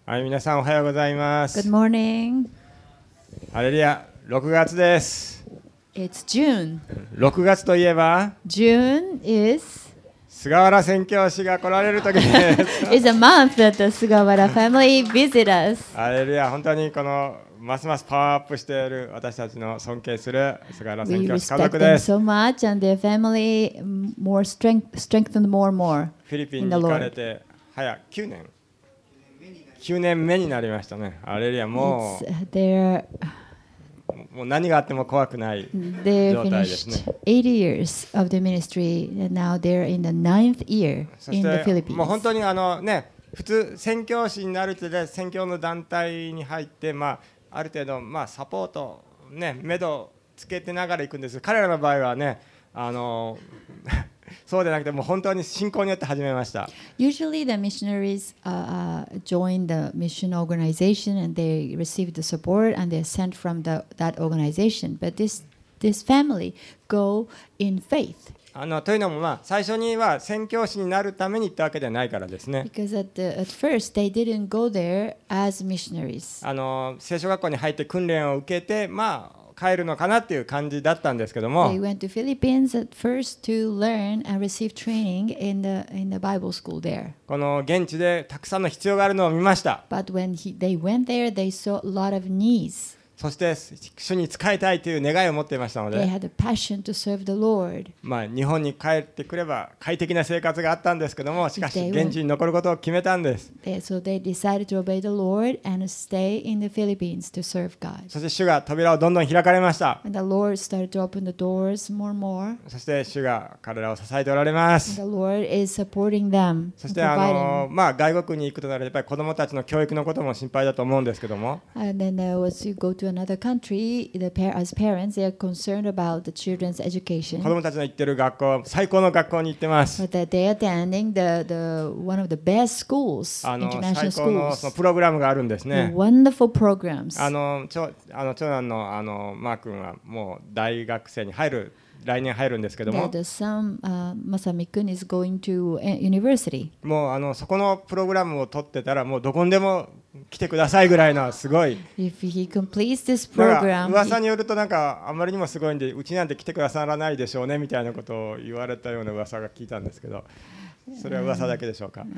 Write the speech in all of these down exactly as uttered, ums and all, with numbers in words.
はい、皆さんおはようございます。 Good morning. ハレルヤ、ろくがつです。 It's June. ろくがつといえば June is 菅原宣教師が来られる時です。 is a month that the Sugawara family visit us. ハレルヤ、本当にこのますますパワーアップしている私たちの尊敬する菅原宣 We 教師家 respect 族 them です。 so much, and their family more strength, strengthened more and more フィリピン in に the 行かれ Lord. て早きゅうねんきゅうねんめになりましたね。ハレルヤ、も It's, they're うもう何があっても怖くない they 状態ですね。 finished eight years of the ministry, and now they're in the ninth year そ in し the て Philippines. もう本当にあのね、普通宣教師になるとで宣教の団体に入って、まあ、ある程度、まあ、サポートね、目処つけてながら行くんです。彼らの場合はね、あのそうでなくてもう本当に信仰によって始めました。 Usually, the missionaries uh, uh, join the mission organization and they receive the support and they're sent from the, that organization. But this this family go in faith あのというのも、まあ、最初には宣教師になるために行ったわけではないからですね。 because at the, at first they didn't go there as missionaries. あの聖書学校に入って訓練を受けて、まあ帰るのかなっていう感じだったんですけども、 They went to Philippines at first to learn and receive training in the in the Bible school there. この現地でたくさんの必要があるのを見ました。 But when he, they went there, they saw a lot of needs. そして主に仕えたいという願いを持っていましたの They で、 had a passion to serve the Lord. まあ、日本に帰ってくれば快適な生活があったんですけども、しかし They went- 現地に残ることを決めたんです。 They, so they decided to obey the Lord and stay in the Philippines to serve God. そして主が扉をどんどん開かれました。 And the Lord started to open the doors more and more. そして主が彼らを支えておられま And す。 the Lord is supporting them そし and てあ providing. の、まあ、外国に行くとなるとやっぱり子どもたちの教育のことも心配だと思うんですけども、 And then uh, as you go to another country, the par- as parents, they are concerned about the children's 子 education. どもたちの行ってる学校、最高の学校に行ってます。 But that they are attending the, the one of the best schools, あの international 最高のその schools. プログラムがあるんです The ね。 wonderful programs. あの長あの長男のあのマー君はもう大学生に入る来年入るんですけど The, も、 the son, uh, Masami-kun, is going to uh, university. もうあのそこのプログラムを取ってたらもうどこにでも来てくださいぐらいのすごい。 If he completes this なんか program, 噂によるとなんかあまりにもすごいんでうちなんて来てくださらないでしょうねみたいなことを言われたような噂が聞いたんですけど、それは噂だけでしょうか。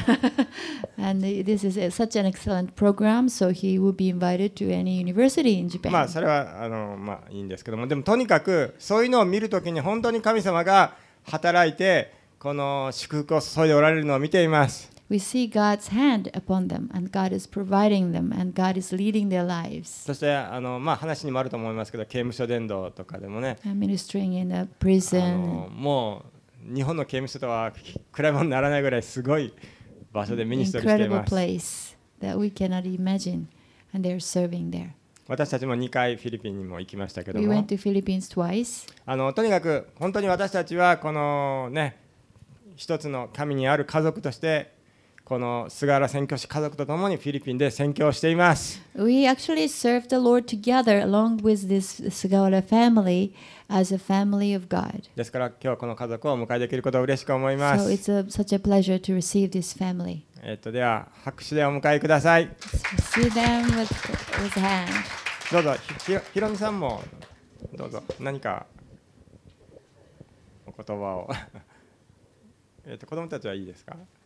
and this is a, such an excellent program, so he will be invited to any university in Japan. まあそれはあのまあいいんですけども、でもとにかくそういうのを見るときに本当に神様が働いてこの祝福を注いでおられるのを見ています。 We see God's hand upon them, and God is providing them, and God is leading their lives. そしてあの、まあ、話にもあると思いますけど、刑務所伝道とかでもね、 And ministering in a あ prison. のもう日本の刑務所とは比べ物にならないぐらいすごい場所でミニストリーしてい Incredible ます。 place that we cannot imagine, and they're serving there. 私たちもにかいフィリピンにも行きましたけど We も、 went to Philippines twice. あのとにかく本当に私たちはこのね一つの神にある家族としてこの菅原宣教師家族とともにフィリピンで宣教しています。 We actually serve the Lord together along with this Sugawara family as a family of God. ですから今日はこの家族をお迎えできることを嬉しく思いま So す。 it's a, such a pleasure to receive this family. えっとでは拍手でお迎えください。 See them with, with hand. どうぞひひひろみさんもどうぞ何かお言葉をえっと子供たちはいいですか？